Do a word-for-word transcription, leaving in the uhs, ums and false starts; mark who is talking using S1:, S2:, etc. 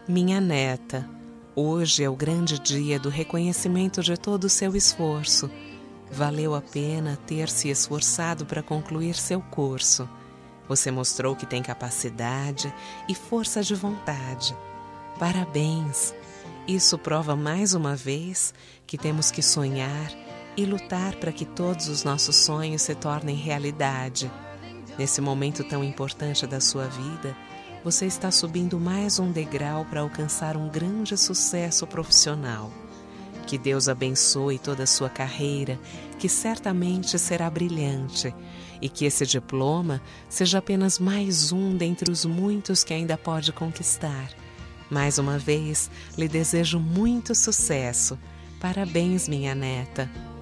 S1: Minha neta, hoje é o grande dia do reconhecimento de todo o seu esforço. Valeu a pena ter se esforçado para concluir seu curso. Você mostrou que tem capacidade e força de vontade. Parabéns! Isso prova mais uma vez que temos que sonhar e lutar para que todos os nossos sonhos se tornem realidade. Nesse momento tão importante da sua vida, você está subindo mais um degrau para alcançar um grande sucesso profissional. Que Deus abençoe toda a sua carreira, que certamente será brilhante, e que esse diploma seja apenas mais um dentre os muitos que ainda pode conquistar. Mais uma vez, lhe desejo muito sucesso. Parabéns, minha neta!